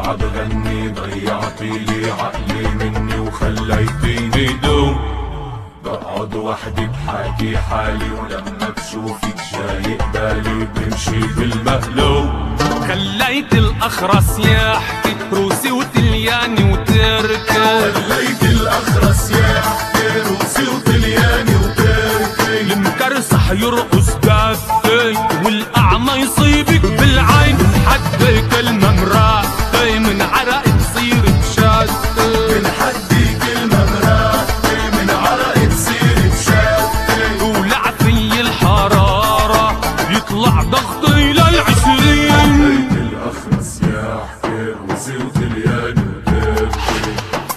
طالعة بغني ضيعتي لي عقلي مني وخليتيني دوم. بقعد وحدي بحاكي حالي ولما بشوفك جاي قبالي بمشي بالمهلوم. خليت الأخرس يحكي روسي وطلياني وتركي. خليت الأخرس يحكي روسي وطلياني وتركي. المكرسح يرقص دفتي والأعمى يصيبك بالعين. حدي كلمة مراتي من عرق تصير بشاتي. من حدي كلمة مراتي من عرق تصير بشاتي. ولع في الحرارة يطلع ضغطي لل20. خليت الأخرس يحكي روسي وطلياني وتركي.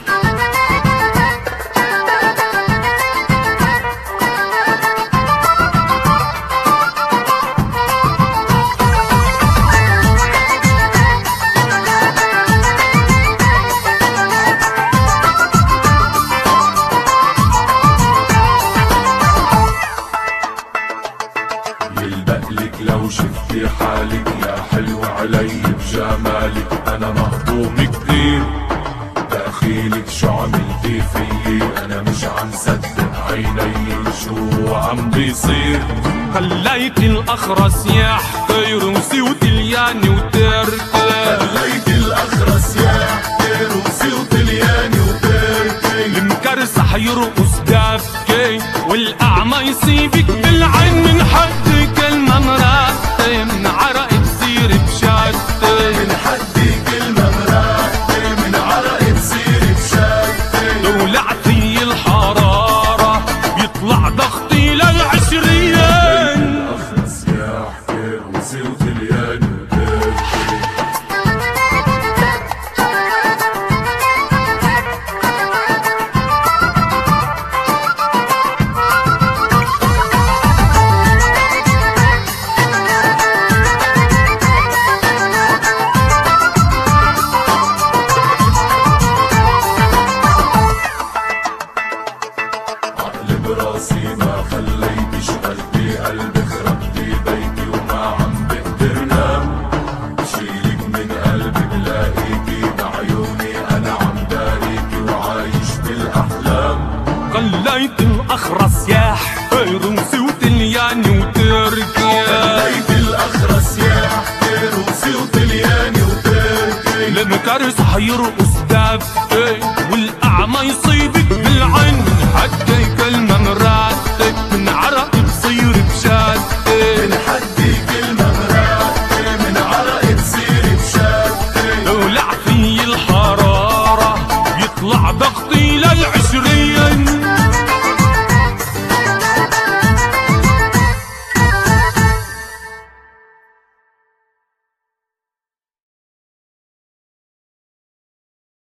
يلبقلك لو شفتي حالك يا حلو علي بجمالك. أنا مهضوم كتير داخلك شو عملتي فيي. أنا مش عم صدق عيني شو عم بيصير. خليت الأخرس يحكي روسي وطلياني وتركي. خليت الأخرس يحكي روسي وطلياني وتركي. المكرسح يرقص دفكي والأعمى يصيبك بالعين. من حد كلمة مراتي من عرق تصير بشاتي. من حدي كلمة مراتي من عرق تصير بشاتي. ولعتي الحرارة يطلع ضغطي لل20. الأخرس يحكي روسي وطلياني وتركي. عقل براسي ما خليتش قلبي قلبي خربتي بيتي وما عم بقدر نام. شيلك من قلبي بلاقيكي بعيوني أنا عم داريكي وعايش بالأحلام. خليت الأخرس يحكي روسي وطلياني وتركي. خليت الأخرس يحكي روسي وطلياني وتركي. المكرسح يرقص دفتي